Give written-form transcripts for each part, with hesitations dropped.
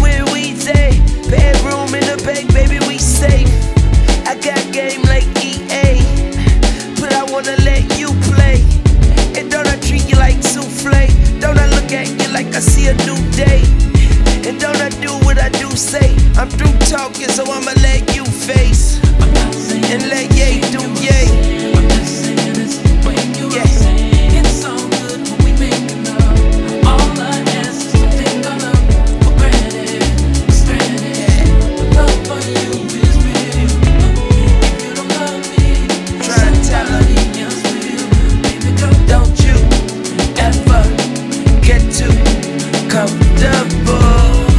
with Weezy. Bedroom in the back, baby, we safe. I got game like EA, but I wanna let you play. And don't I treat you like souffle? Don't I look at you like I see a new day? And don't I do what I do say? I'm through talking, so I'ma let you face and let Ye do Ye. I'm just saying it's the way you are saying. It's so good when we making love. All I ask is to take our love for granted. It's granted. Love for you is real. If you don't love me, Try and tell her. somebody else will. Baby girl, Don't you ever get too comfortable.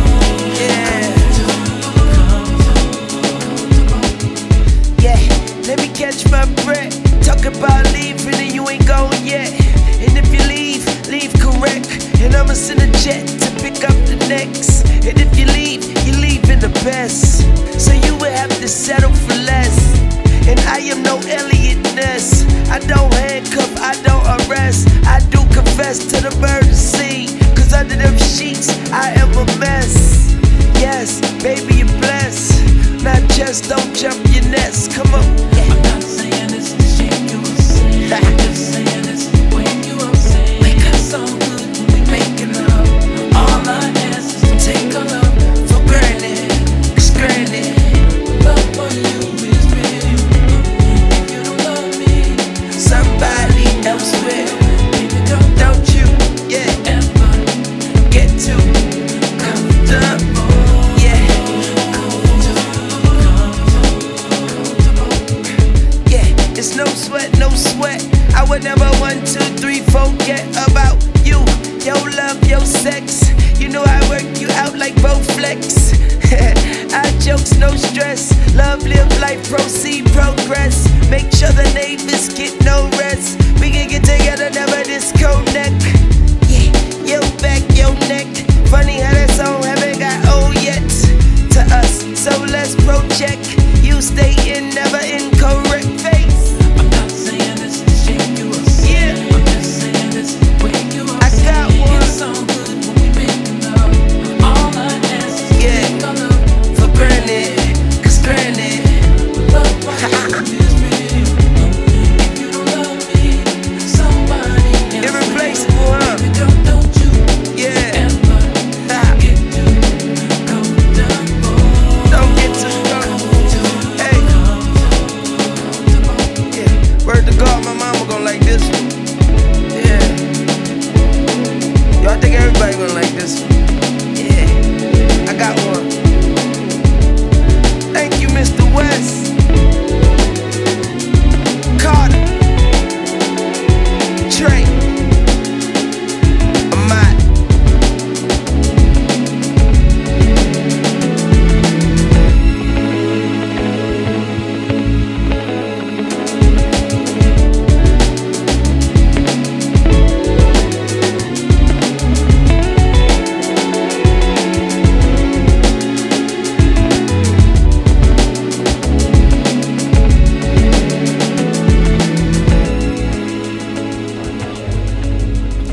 Let me catch my breath. Talk about leaving and you ain't gone yet. And if you leave, leave correct. And I'ma send a jet to pick up the next. And if you leave, you're leaving the best. So you would have to settle for less. And I am no Elliot Ness. I don't handcuff, I don't arrest. I do confess to the murder scene. Cause under them sheets, I am a mess. Yes, baby, you're blessed. Not just don't jump your nest. Come on. I'm not saying it's the shit you are saying. I'm just saying it's the way you are saying. It's so good when we making love. All I ask is to take our love for granted. It's granted. Love for you is real. If you don't love me, Somebody else will. baby girl, Don't you, yeah, ever get too comfortable. Yeah, yeah, it's no sweat, no sweat. I would never 1, 2, 3 forget about you, your love, your sex. You know I work you out like Bowflex. I jokes, no stress. Love, live life, proceed, progress. Make sure the neighbors get no rest. We can get together, never disconnect. Yeah, your back, your neck. Funny how that song haven't got old yet to us. So let's project.